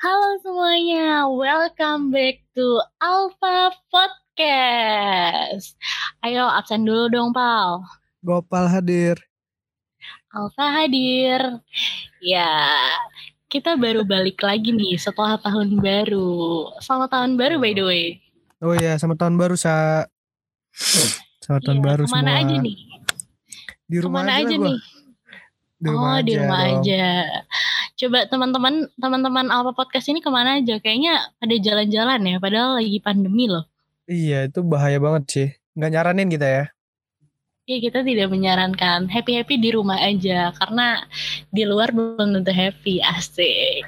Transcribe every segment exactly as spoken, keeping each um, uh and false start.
Halo semuanya, welcome back to Alpha Podcast. Ayo absen dulu dong, Pal. Gopal hadir. Alpha hadir. Ya, kita baru balik lagi nih setelah tahun baru. Selamat tahun baru by the way. Oh iya, selamat tahun baru, Sa. Selamat tahun Iya, baru kemana semua. aja nih? Di rumah Kemana aja lah aja gue. nih? Di Oh, rumah di aja rumah dong. aja. Coba teman-teman teman-teman Alpha Podcast ini kemana aja? Kayaknya pada jalan-jalan ya, padahal lagi pandemi loh. Iya, itu bahaya banget sih. Nggak nyaranin kita ya. Ya kita tidak menyarankan happy-happy di rumah aja karena di luar belum tentu happy, asik.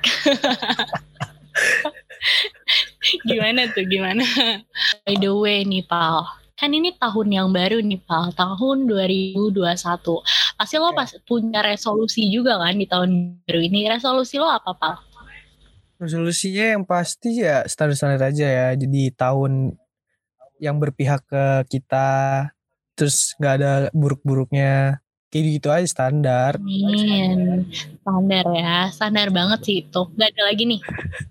Gimana tuh gimana? By the way nih Pal, kan ini tahun yang baru nih Pal, tahun dua ribu dua puluh satu. Pasti lo pas punya resolusi juga kan di tahun baru ini. Resolusi lo apa Pal? Resolusinya yang pasti ya standar-standar aja ya. Jadi tahun yang berpihak ke kita, terus nggak ada buruk-buruknya. Kayak gitu aja standar. Amin. Standar ya, standar banget sih itu. Gak ada lagi nih.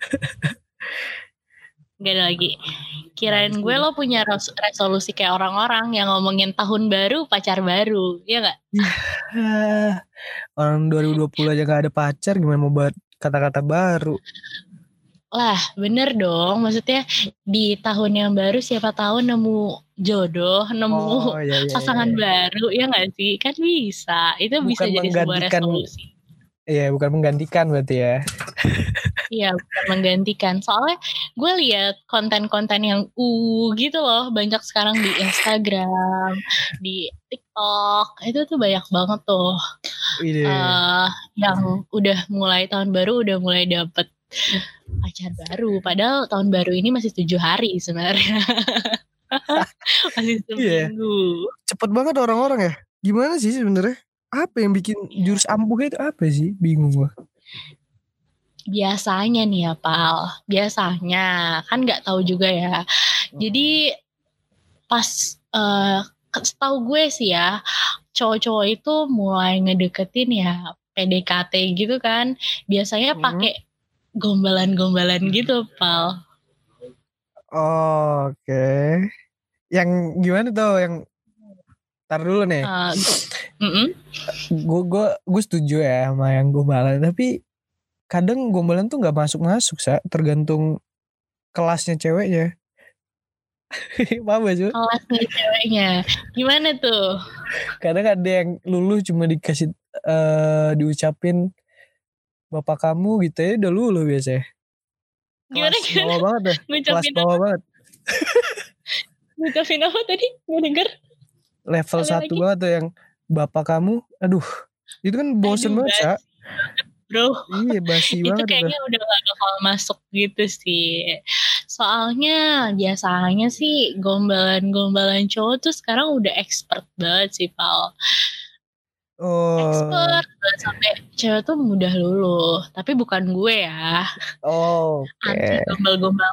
Gak ada lagi. Kirain gue lo punya res- resolusi kayak orang-orang yang ngomongin tahun baru, pacar baru. Iya gak? Ya, orang dua ribu dua puluh aja gak ada pacar, gimana mau buat kata-kata baru? Lah, bener dong. Maksudnya di tahun yang baru siapa tahu nemu jodoh, nemu Oh iya iya iya. pasangan iya. baru, ya gak sih? Kan bisa. Itu bisa Bukan jadi sebuah menggantikan. resolusi. Iya, bukan menggantikan berarti ya. Iya, bukan menggantikan. Soalnya gue lihat konten-konten yang uh gitu loh, banyak sekarang di Instagram, di TikTok. Itu tuh banyak banget tuh Iya. uh, yang udah mulai tahun baru udah mulai dapet pacar baru. Padahal tahun baru ini masih tujuh hari sebenarnya. Masih Iya. seminggu. Cepet banget orang-orang ya. Gimana sih sebenarnya? Apa yang bikin Ya, jurus ampuh itu apa sih? Bingung gua. biasanya nih ya Pal, biasanya kan nggak tahu juga ya. Jadi pas uh, setahu gue sih ya, cowok-cowok itu mulai ngedeketin ya P D K T gitu kan. Biasanya Hmm. pakai gombalan-gombalan gitu, Pal. Oh, oke. Okay. Yang gimana tuh? Yang tar dulu nih. Uh, mm-mm. Gue gue gue setuju ya sama yang gombalan. Tapi kadang gombalan tuh nggak masuk-masuk, Sa. Tergantung kelasnya ceweknya. Paham gak sih? Kelasnya ceweknya. Gimana tuh? Kadang ada yang luluh cuma dikasih uh, diucapin bapak kamu gitu ya udah luluh biasanya. Gimana Kelas gimana? bawah banget deh. Kelas Ngucapin bawah apa? banget. Ngucapin apa tadi? Gue denger. Level Sekali satu lagi. banget tuh yang bapak kamu. Aduh. Itu kan bosen Aduh, banget, Sa. basi banget, bro. Iya, basi Itu banget itu. kayaknya udah gak bakal masuk gitu sih. Soalnya biasanya sih gombalan-gombalan cowok tuh sekarang udah expert banget sih, Pal. Oh. Expert banget sampai cewek tuh mudah luluh. Tapi bukan gue ya. Oh, oke. Anti Okay. gombal-gombal.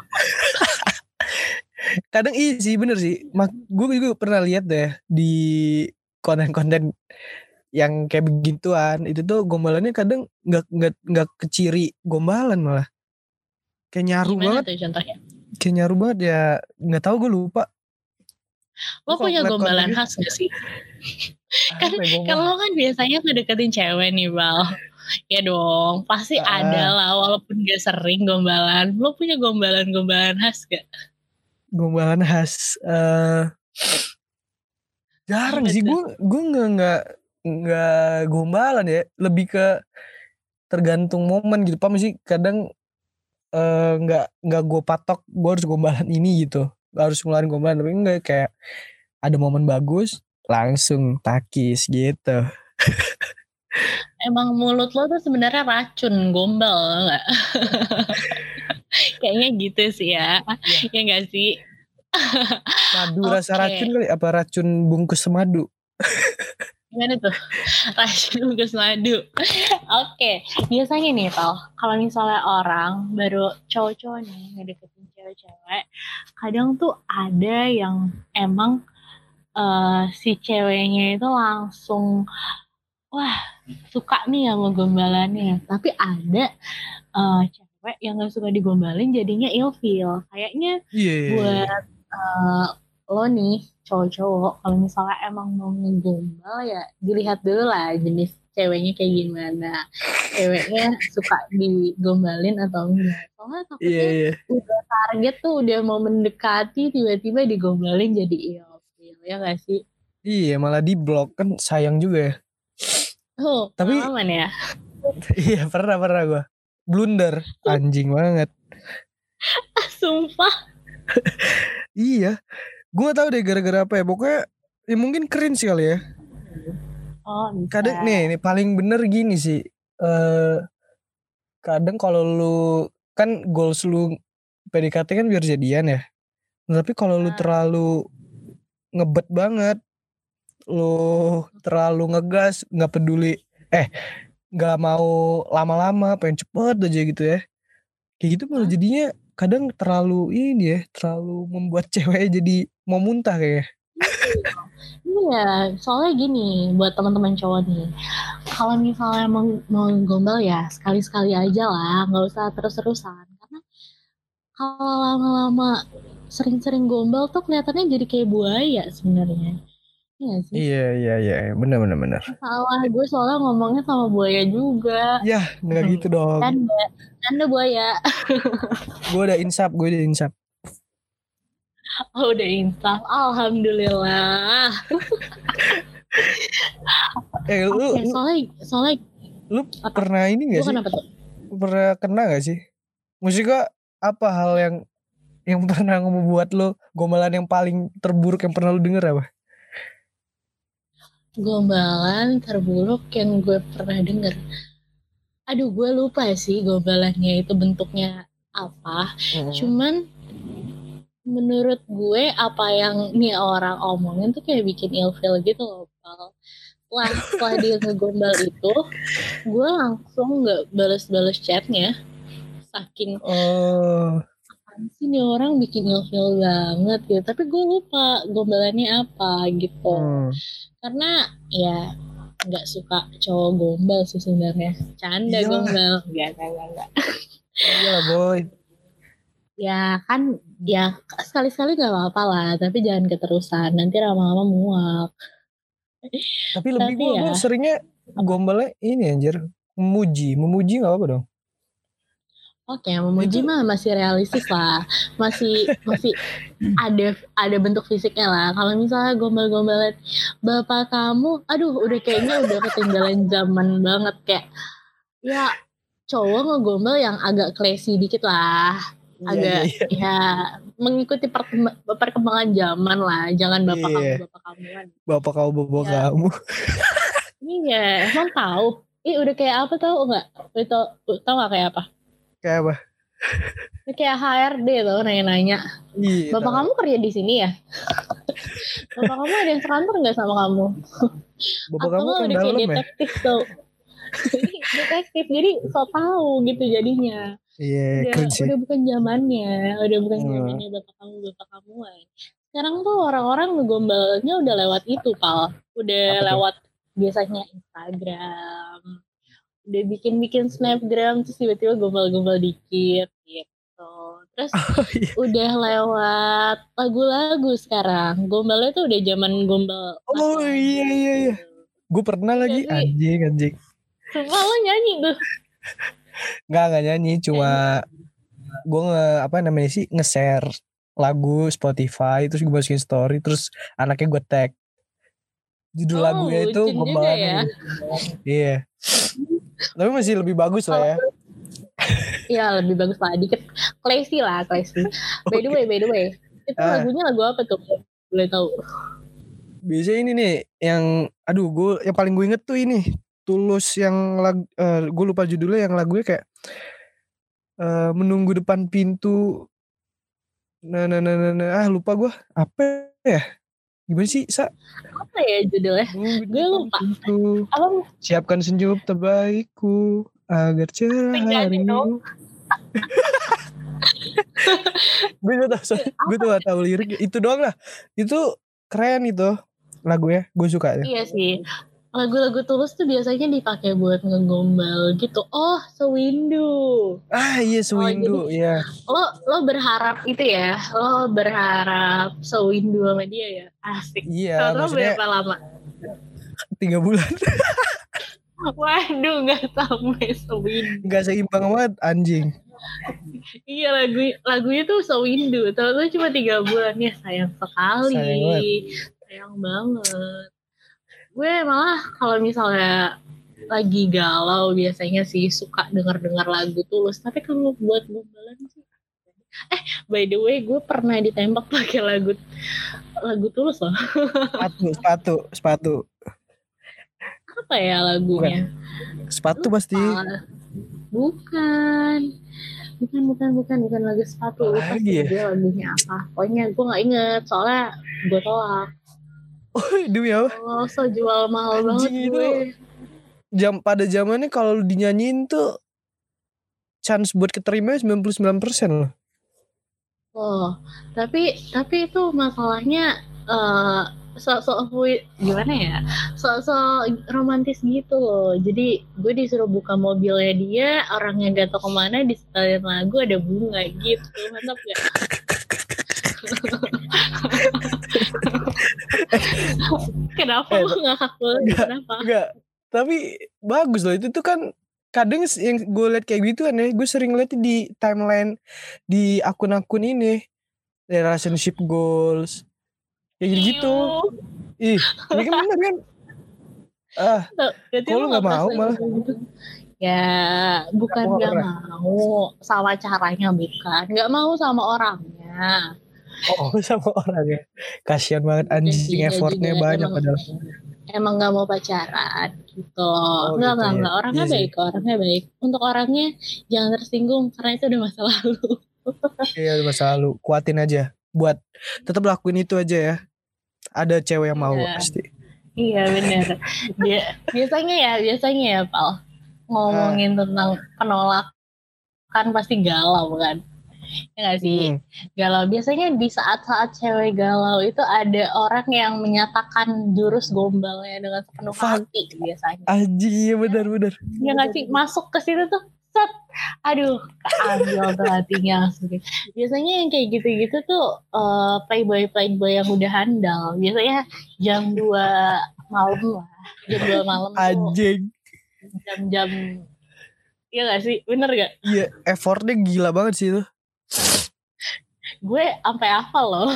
Kadang iya sih bener sih. Mak gue juga pernah lihat deh di konten-konten yang kayak begituan. Itu tuh gombalannya kadang nggak nggak nggak keciri gombalan malah. Kayak nyaru Gimana banget. tuh contohnya? Kayak nyaru banget ya. Nggak tahu gue lupa. Gue Lo kalau punya ngeliat konten gombalan gitu. khas gak sih? Kan Apa ya kalau gombal? lo kan biasanya ngedeketin cewek nih, Bal. Ya dong, pasti ada Ah, lah walaupun gak sering gombalan. Lo punya gombalan-gombalan khas gak? gombalan khas. Uh, jarang Apa sih tuh? gue gue nggak nggak nggak gombalan ya. Lebih ke tergantung momen gitu. Paham sih kadang eh, nggak nggak gue patok gue harus gombalan ini gitu, harus ngeluarin gombalan, tapi enggak kayak ada momen bagus langsung takis gitu. Emang mulut lo tuh sebenarnya racun gombal nggak? Kayaknya gitu sih ya. Ya, Ya nggak sih? madu rasa racun Oke. kali, apa racun bungkus madu. Gimana tuh? Racun bungkus madu. Oke. Biasanya nih, Pal. Kalau misalnya orang baru cowok-cowok nih ngedeketin cewek-cewek, kadang tuh ada yang emang eh, si ceweknya itu langsung wah suka nih sama gombalannya. Tapi ada eh, cewek yang gak suka digombalin jadinya ilfeel. Kayaknya Iya, iya, iya. buat uh, lo nih cowok-cowok kalau misalnya emang mau ngegombal ya dilihat dulu lah jenis ceweknya kayak gimana. Ceweknya suka digombalin atau enggak. Soalnya Iya, takutnya iya. udah target tuh udah mau mendekati tiba-tiba digombalin jadi ilfeel ya gak sih? Iya, malah di blok kan sayang juga ya. Oh, Tapi pengalaman ya? iya pernah pernah gue blunder anjing banget. Sumpah. Iya, gue gak tahu deh gara-gara apa ya. Pokoknya ya mungkin keren sih kali ya. Oh, bisa. Kadang nih, nih paling bener gini sih. Eh kadang kalau lu kan goals lu P D K T kan biar jadian ya. Tapi kalau lu Nah, terlalu ngebet banget, lu terlalu ngegas, nggak peduli, eh nggak mau lama-lama, pengen cepet aja gitu ya. Kayak gitu malah Hah? jadinya kadang terlalu ini ya, terlalu membuat cewek jadi mau muntah kayaknya. Iya, soalnya gini buat teman-teman cowok nih. Kalau misalnya mau, mau gombal ya sekali-sekali aja lah, nggak usah terus-terusan. Karena kalau lama-lama sering-sering gombal tuh kelihatannya jadi kayak buaya sebenarnya. Iya sih. Iya iya iya, bener bener bener. Salah gue soalnya ngomongnya sama buaya juga. Ya nggak Hmm. gitu dong. Canda, canda buaya. Gue udah insap, gue udah insap. Oh udah insaf, alhamdulillah. Eh lu, Oke, lu, soalnya soalnya lu apa? pernah ini Gue gak sih? kenapa tuh? Pernah kena gak sih? Maksudnya apa hal yang yang pernah membuat lo gombalan yang paling terburuk yang pernah lo denger apa? Gombalan terburuk yang gue pernah denger. Aduh, gue lupa sih gombalannya itu bentuknya apa. Mm-hmm. Cuman menurut gue apa yang nih orang omongin tuh kayak bikin ilfeel gitu loh, Pal. Setelah, setelah dia ngegombal itu, gue langsung gak bales-bales chatnya. Saking Oh, apaan sih nih orang bikin ilfeel banget gitu. Tapi gue lupa gombalannya apa gitu. hmm. Karena ya nggak suka cowok gombal sih sebenarnya. Canda Iyalah. gombal. Enggak, enggak, enggak, enggak. Iyalah boy. Ya kan, ya sekali-sekali gak apa-apa lah. Tapi jangan keterusan. Nanti lama-lama muak. Tapi lebih Tapi gue ya, gue seringnya gombalnya ini anjir, memuji, memuji nggak apa dong? oke, memuji Itu mah masih realistis lah. Masih masih ada ada bentuk fisiknya lah. Kalau misalnya gombal-gombalan bapak kamu, aduh udah kayaknya udah ketinggalan zaman banget kayak ya cowok ngegombal yang agak classy dikit lah. iya, Agak iya, iya. ya mengikuti perkemb- perkembangan zaman lah. Jangan bapak Iya. kamu bapak kamu kan. Bapak kau bapak Ya. kamu. Iya, emang tahu. Ih udah kayak apa tau nggak? Itu tau nggak kayak apa? Kayak apa? Kayak H R D tuh nanya-nanya. Iya. Bapak tahu. kamu kerja di sini ya? Bapak kamu ada yang sekantor nggak sama kamu? Bapak Atau kamu nggak kan udah kayak dalam ya? detektif tuh? Detektif, jadi so tahu gitu jadinya. Iya, Udah, keren sih. udah bukan zamannya, udah bukan Hmm. zamannya bapak kamu bapak kamuan. Sekarang tuh orang-orang ngegombalnya udah lewat itu, Pal. Udah Apa tuh? lewat biasanya Instagram. Udah bikin-bikin snapgram terus tiba-tiba gombal-gombal dikit gitu. Terus Oh, iya. udah lewat lagu-lagu sekarang. Gombalnya tuh udah zaman gombal. Oh lagu. iya iya iya. Gue pernah lagi Jadi, anjing anjing. Sumpah lo nyanyi tuh. Nggak nggak nyanyi, cuma gue nge apa namanya sih nge-share lagu Spotify terus gue masukin story terus anaknya gue tag. Judul Oh, lagunya itu bucin juga gombalannya ya. gitu. Iya. Tapi masih lebih bagus lah ya. Iya lebih bagus lah dikit. Classy lah classy. By the way, by the way, itu Ah. lagunya lagu apa tuh? Boleh tahu? Biasanya ini nih yang aduh gue yang paling gue inget tuh ini Tulus yang lagu uh, gue lupa judulnya yang lagunya kayak uh, menunggu depan pintu. Nah nah nah nah, nah. ah lupa gue apa ya? Gimana sih Sa? Apa ya judulnya? Gue lupa. Pintu. Apa? Siapkan senyum terbaikku agar cerah harimu. Gue gak tau, gue tuh gak tau lirik itu doang lah. Itu keren itu lagunya, gue suka ya. Iya sih. lagu-lagu Tulus tuh biasanya dipakai buat ngegombal gitu. Oh, Sewindu. Ah iya Sewindu, oh, ya. Lo lo berharap itu ya, lo berharap Sewindu sama dia ya, asik. Iya, Tahu berapa lama? Tiga bulan. Waduh, nggak sampai Sewindu. Nggak seimbang banget anjing. Iya lagu lagunya tuh Sewindu, tahu-tahu cuma tiga bulan ya, sayang sekali. Sayang banget. Sayang banget. Gue malah kalau misalnya lagi galau biasanya sih suka denger-denger lagu Tulus. Tapi kalau buat gombalan sih, eh by the way gue pernah ditembak pakai lagu lagu Tulus loh. Sepatu, sepatu, sepatu. Apa ya lagunya? Bukan. Sepatu Lupa. Pasti. Bukan. Bukan, bukan, bukan, bukan lagu sepatu. Lupa sih dia lagunya apa. Pokoknya gue gak inget, soalnya gue tolak. Oh, demi apa? Oh, so jual mahal banget gue. Itu, jam, pada zamannya kalau dinyanyiin tuh chance buat keterima sembilan puluh sembilan persen loh. Oh, tapi tapi itu masalahnya uh, sok-sok gimana ya? Sok-sok romantis gitu loh. Jadi gue disuruh buka mobilnya dia, orangnya gak tau kemana, disetelin lagu ada bunga gitu. Mantap gak? Kenapa eh, lo ngakak banget? Kenapa? Enggak. Tapi bagus loh, itu tuh kan kadang yang gue liat kayak gitu kan ya, gue sering liat di timeline di akun-akun ini relationship goals kayak gitu. Ih, ini kan bener kan? Ah, kalau nggak mau malah? Gitu. Ya, bukan nggak mau, sama caranya bukan, nggak mau sama orangnya. Oh, sama orangnya. Kasian banget anjing, effortnya banyak emang, padahal. Emang nggak mau pacaran gitu. Oh, nggak, gitu, nggak, ya. nggak. Orangnya iya baik, sih. orangnya baik. Untuk orangnya jangan tersinggung karena itu udah masa lalu. Iya, udah masa lalu. Kuatin aja. Buat tetap lakuin itu aja ya. Ada cewek yang mau iya. Pasti. Iya benar. Dia biasanya ya, biasanya ya, Pal. Ngomongin ah. tentang penolakan pasti galau kan. Ya gak sih? Hmm. Galau. Biasanya di saat-saat cewek galau itu ada orang yang menyatakan jurus gombalnya dengan sepenuh hati biasanya. Aji, iya benar-benar. Ya gak sih? Masuk ke situ tuh, set. Aduh, keambil tuh hatinya. Biasanya yang kayak gitu-gitu tuh uh, playboy-playboy yang udah handal. Biasanya jam dua malam lah. Jam dua malam tuh. Anjing. Jam-jam. Iya gak sih? Bener gak? Iya, effortnya gila banget sih itu. Gue sampai hafal loh.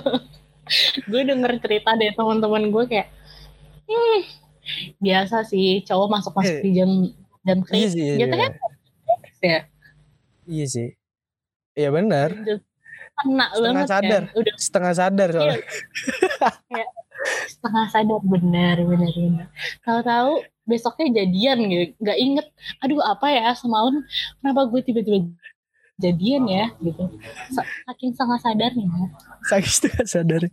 Gue denger cerita dari teman-teman gue kayak, hmm, biasa sih cowok masuk-masuk eh, di jam jam iya sih, iya, gitu iya. kan? Ya. Iya sih. Iya benar. Kena setengah banget sadar. Kan? Udah setengah sadar soalnya. Iya. Setengah sadar benar benar benar. Tahu-tahu besoknya jadian gitu, nggak inget. Aduh apa ya semalam kenapa gue tiba-tiba jadian ya gitu. Saking setengah sadarnya. Saking setengah sadar.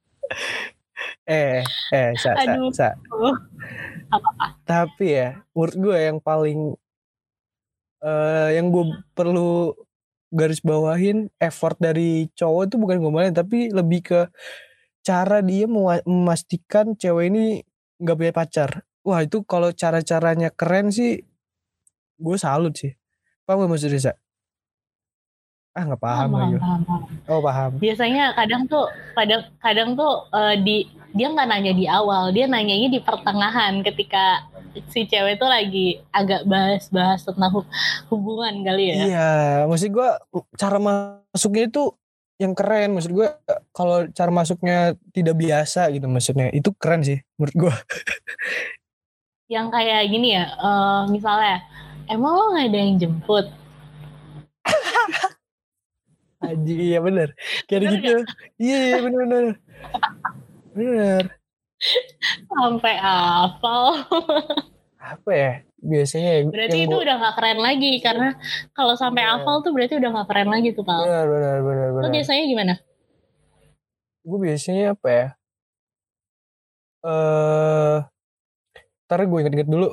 eh eh sa sa, Aduh. sa. Oh. Apa-apa. Tapi ya menurut gue yang paling uh, yang gue perlu garis bawahin effort dari cowok itu bukan gombalin tapi lebih ke cara dia memastikan cewek ini nggak punya pacar. Wah itu kalau cara-caranya keren sih gue salut sih. Paham gak maksudnya Sa? Ah nggak paham, paham, lagi. Paham, paham. Oh paham. Biasanya kadang tuh kadang kadang tuh uh, di dia nggak nanya di awal, dia nanyanya di pertengahan ketika si cewek tuh lagi agak bahas-bahas tentang hubungan kali ya. Iya, maksud gue cara masuknya itu yang keren. Maksud gue kalau cara masuknya tidak biasa gitu maksudnya itu keren sih menurut gue. Yang kayak gini ya, uh, misalnya emang lo nggak ada yang jemput? Aji, iya bener. Kayak gitu. Iya, iya bener-bener. Bener. Sampai hafal. Apa ya? Biasanya berarti itu gua... udah gak keren lagi. Karena kalau sampai hafal tuh berarti udah gak keren lagi tuh, Pal. Bener, bener, bener. Lo biasanya gimana? Gue biasanya apa ya? Eh, uh, ntar gue inget-inget dulu.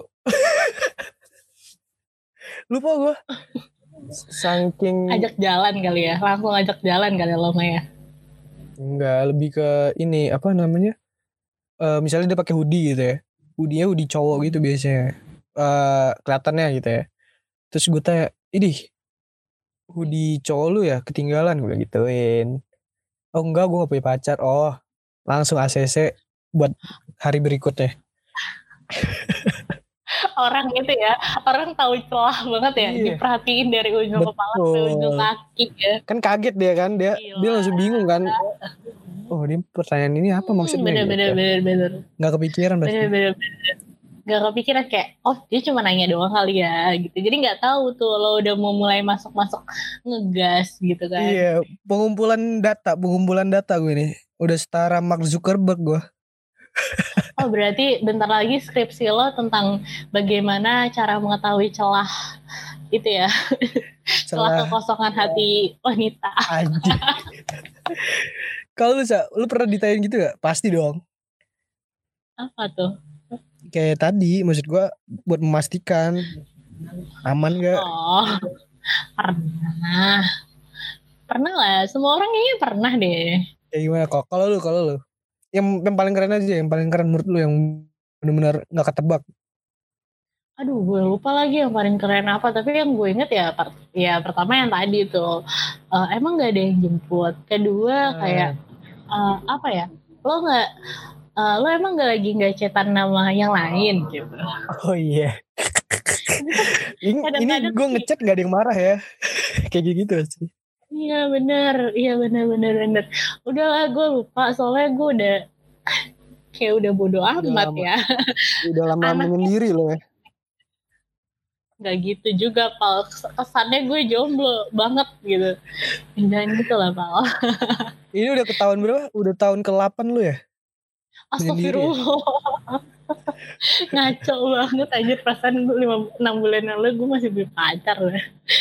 Lupa gue. Saking ajak jalan kali ya, langsung ajak jalan kali lo Maya. Enggak, lebih ke ini apa namanya? Uh, misalnya dia pakai hoodie gitu ya. hoodie-nya hoodie cowok gitu biasanya. Uh, kelihatannya gitu ya. Terus gue tanya, idih hoodie cowok lu ya ketinggalan, gue gituin. Oh enggak, gue gak punya pacar. Oh langsung A C C buat hari berikutnya. Orang gitu ya, orang tahu celah banget ya, Iya. diperhatiin dari ujung Betul. kepala ke ujung kaki ya. Kan kaget dia kan, dia Gila. dia langsung bingung kan. Oh ini pertanyaan ini apa maksudnya? Bener, gitu. bener, bener, bener. Gak kepikiran pasti. Bener, bener, bener. Gak kepikiran kayak, oh dia cuma nanya doang kali ya gitu. Jadi gak tahu tuh lo udah mau mulai masuk-masuk ngegas gitu kan. Iya, pengumpulan data, pengumpulan data gue nih. Udah setara Mark Zuckerberg gue. Oh berarti bentar lagi skripsi lo tentang bagaimana cara mengetahui celah itu ya. Celah kekosongan hati wanita. Anjir. Kalau lu, lu pernah ditanyain gitu gak? Pasti dong. Apa tuh? Kayak tadi, maksud gue buat memastikan aman gak? Oh, pernah. Pernah lah, semua orang kayaknya pernah deh. Ya gimana kok? Kalau lu, kalau lu. Yang, yang paling keren aja, yang paling keren menurut lu yang benar-benar gak ketebak. Aduh, gue lupa lagi yang paling keren apa. Tapi yang gue inget ya, per, ya pertama yang tadi tuh, uh, emang gak ada yang jemput. Kedua kayak uh, apa ya? Lo nggak, uh, lo emang gak lagi nggak cetan nama yang lain gitu. Oh iya. ini ini gue ngechat gak ada yang marah ya. Kayak gitu sih. Iya benar, iya benar benar benar. Udahlah gue lupa soalnya gue udah kayak udah bodo amat lama, ya. Udah lama menyendiri loh ya. Gak gitu juga Pal, kesannya gue jomblo banget gitu. Jangan gitu lah Pal. Ini udah ketahuan berapa? Udah tahun ke delapan lu ya? Astagfirullah. Ngaco banget aja, perasaan gue lima enam bulan lalu gue masih punya pacar lah.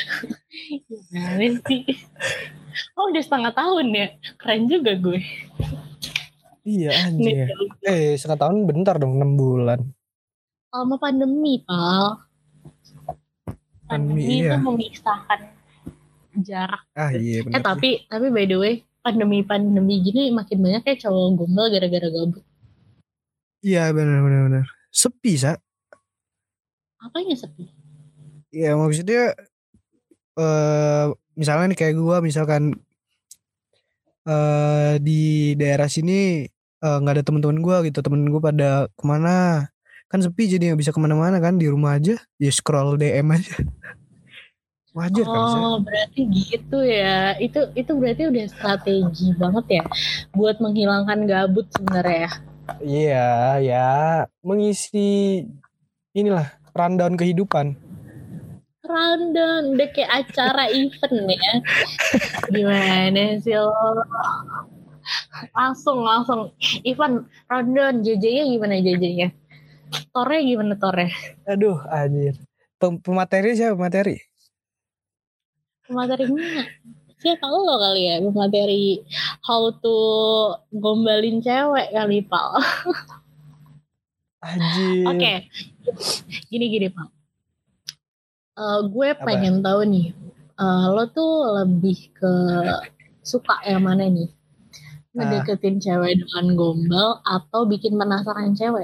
Gimana sih? Oh udah setengah tahun ya, keren juga gue. Iya anjir. Eh setengah tahun bentar dong, enam bulan. Sama pandemi Pal. Pandemi iya. itu memisahkan jarak. Ah iya benar. Eh tapi tapi by the way, pandemi-pandemi gini makin banyak kayak cowok gombal gara-gara gabut. Iya benar benar benar. Sepi sa. Apanya sepi? Ya maksudnya uh, misalnya nih kayak gue misalkan uh, di daerah sini nggak uh, ada teman-teman gue gitu, temen gue pada kemana, kan sepi jadi nggak bisa kemana-mana kan, di rumah aja ya scroll D M aja. Wajar oh, kan sih? Oh berarti gitu ya. Itu itu berarti udah strategi banget ya buat menghilangkan gabut sebenarnya. Iya ya, mengisi inilah rundown kehidupan. Rundown udah kayak acara event ya. Gimana sih lo? Langsung langsung Ivan rundown J J-nya gimana J J-nya? Tore gimana Tore? Aduh anjir. Pemateri siapa pemateri? Pematerinya siapa lo kali ya, pemateri how to gombalin cewek kali Pal. Anjir. Oke, okay. Gini-gini Pal. Uh, gue Apa? pengen tahu nih, uh, lo tuh lebih ke suka yang mana nih? Ngedeketin ah. cewek dengan gombal atau bikin penasaran cewek?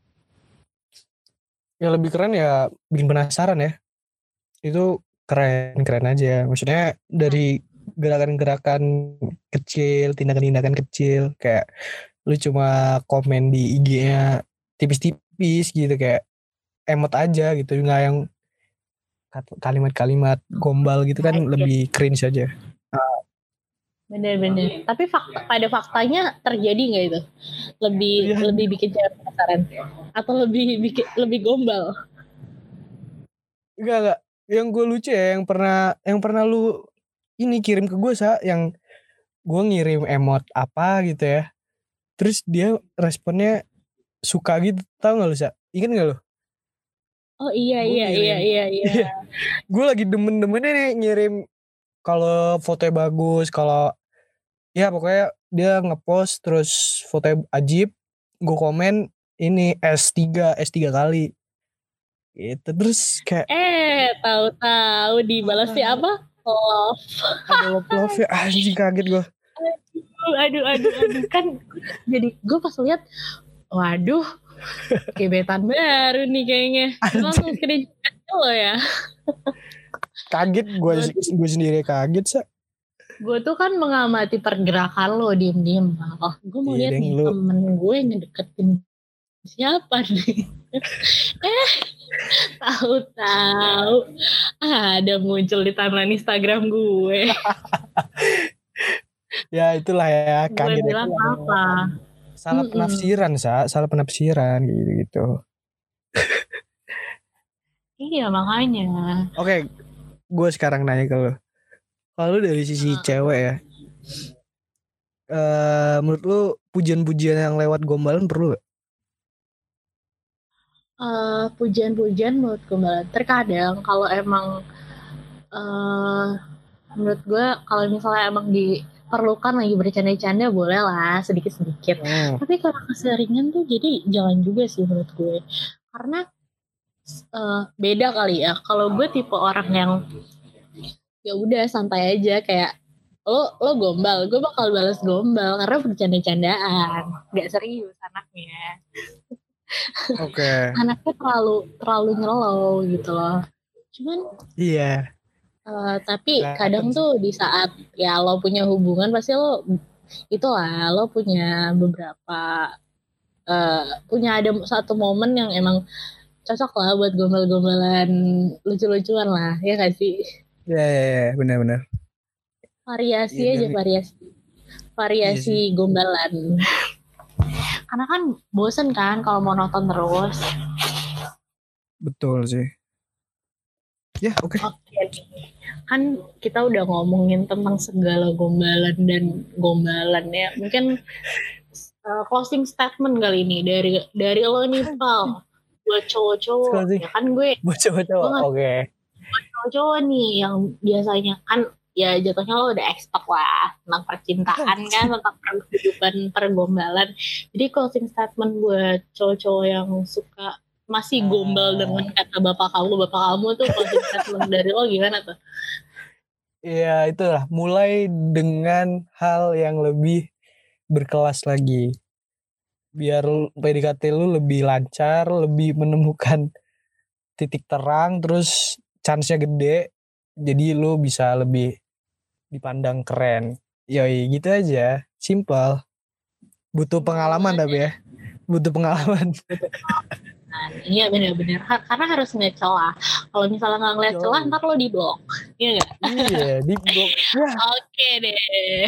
Ya lebih keren ya bikin penasaran ya. Itu keren-keren aja. Maksudnya dari gerakan-gerakan kecil, tindakan-tindakan kecil, kayak lu cuma komen di I G-nya tipis-tipis gitu, kayak emot aja gitu, nggak yang kalimat-kalimat gombal gitu kan. Aja. Lebih cringe aja. Bener-bener. Tapi fakta, pada faktanya terjadi nggak itu? Lebih ya. lebih bikin cewek penasaran atau lebih bikin lebih gombal? Enggak enggak. Yang gue lucu ya, yang pernah yang pernah lu ini kirim ke gue Sa, yang gue ngirim emot apa gitu ya, terus dia responnya suka gitu, tau nggak lu Sa? Ingat nggak lu? Oh iya iya, iya iya iya iya. Gue lagi demen-demennya nih ngirim kalau fotonya bagus, kalau ya pokoknya dia ngepost terus fotonya ajib, gue komen ini S tiga S tiga kali. Itu terus kayak eh tahu-tahu dibalasnya apa? Love. Ada love love ya, anjing kaget gue. Aduh aduh aduh, aduh. Kan jadi gue pas lihat, waduh Gebetan baru nih kayaknya. Langsung screenshot lo ya. Kaget gue gue sendiri kaget sa. Gue tuh kan mengamati pergerakan lo diem-diem. Oh, gue mau Iya, lihat deng, nih lu. temen gue ngedeketin siapa nih. eh tahu-tahu ada muncul di timeline Instagram gue. Ya itulah ya, Gue kaget. bilang apa? Salah Mm-mm. penafsiran sa, salah penafsiran gitu-gitu. Iya makanya. Oke, gue sekarang nanya ke lo. Kalau dari sisi Uh. cewek ya, uh, menurut lu pujian-pujian yang lewat gombalan perlu gak? Uh, pujian-pujian menurut gue terkadang kalau emang uh, menurut gue kalau misalnya emang diperlukan lagi bercanda-canda boleh lah sedikit-sedikit. Hmm. Tapi kalau keseringan tuh jadi jangan juga sih menurut gue. Karena uh, beda kali ya. Kalau gue tipe orang yang ya udah santai aja kayak lo lo gombal, gue bakal balas gombal karena bercanda-candaan, nggak serius anaknya. Oke. Okay. Anaknya terlalu terlalu nyelow gitu loh. Cuman iya. Uh, tapi nah, kadang tuh di saat ya lo punya hubungan pasti lo itulah lo punya beberapa uh, punya ada satu momen yang emang cocok lah buat gombal-gombalan lucu-lucuan lah ya gak sih? Iya iya ya, benar-benar. Variasi ya, aja dan... variasi variasi iya gombalan. Karena kan bosen kan kalau mau nonton terus. Betul sih. Ya oke. Okay. Oke okay. Kan kita udah ngomongin tentang segala gombalan dan gombalan ya. Mungkin uh, closing statement kali ini dari dari lo nih Pal. Buat cowok-cowok ya kan gue. Buat cowok-cowok. Oke. Okay. Buat cowok-cowok nih yang biasanya kan ya jatuhnya lo udah expert lah tentang percintaan kan, tentang kehidupan pergombalan. Jadi closing statement buat cowok-cowok yang suka masih gombal dengan kata bapak kamu, bapak kamu tuh closing statement dari lo gimana tuh? Iya itulah, mulai dengan hal yang lebih berkelas lagi. Biar P D K T lu lebih lancar, lebih menemukan titik terang, terus chance-nya gede. Jadi lu bisa lebih dipandang keren. Yoi gitu aja, simple. Butuh pengalaman tapi ya. Butuh pengalaman. Iya benar-benar karena harus ngeliat celah. Kalau misalnya nggak ngeliat celah ntar lo di blok, iya nggak? Iya di blok. Ya. Oke deh,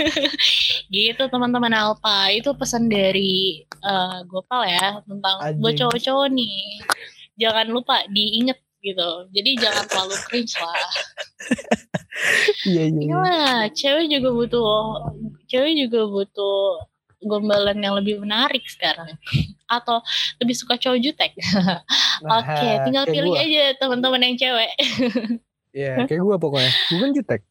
gitu teman-teman Alpha. Itu pesan dari uh, Gopal ya tentang Ajeng. Buat cowok-cowok nih, jangan lupa diinget gitu. Jadi jangan terlalu cringe lah. Iya iya. Iya, cewek juga butuh, cewek juga butuh gombalan yang lebih menarik sekarang. Atau lebih suka cowok jutek. Nah, oke, okay, tinggal pilih gua. Aja teman-teman yang cewek. Iya, yeah, kayak gue pokoknya. Gue kan jutek.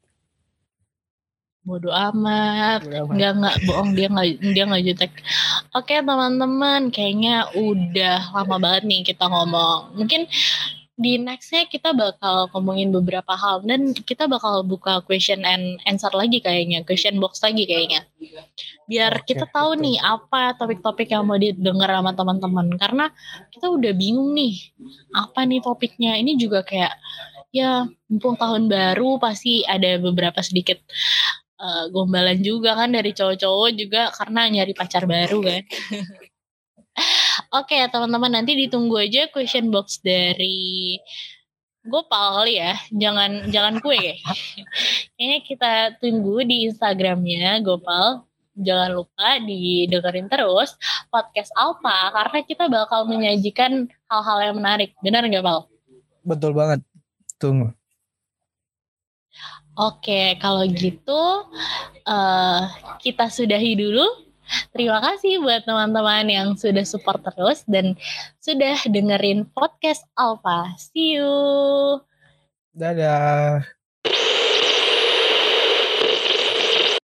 Bodoh amat. Enggak enggak bohong, dia enggak dia enggak jutek. Oke, okay, teman-teman, kayaknya udah lama banget nih kita ngomong. Mungkin di nextnya kita bakal ngomongin beberapa hal dan kita bakal buka question and answer lagi kayaknya, question box lagi kayaknya. Biar okay, kita tahu betul. Nih apa topik-topik yang mau didengar sama teman-teman karena kita udah bingung nih apa nih topiknya. Ini juga kayak ya mumpung tahun baru pasti ada beberapa sedikit uh, gombalan juga kan dari cowok-cowok juga karena nyari pacar baru kan. Oke okay, teman-teman nanti ditunggu aja question box dari Gopal kali ya, jangan jangan kue. Kayaknya kita tunggu di Instagramnya Gopal. Jangan lupa didengerin terus podcast Alpha karena kita bakal menyajikan hal-hal yang menarik. Benar nggak Pal? Betul banget. Tunggu. Oke, kalau gitu uh, kita sudahi dulu. Terima kasih buat teman-teman yang sudah support terus dan sudah dengerin podcast Alpha. See you. Dadah.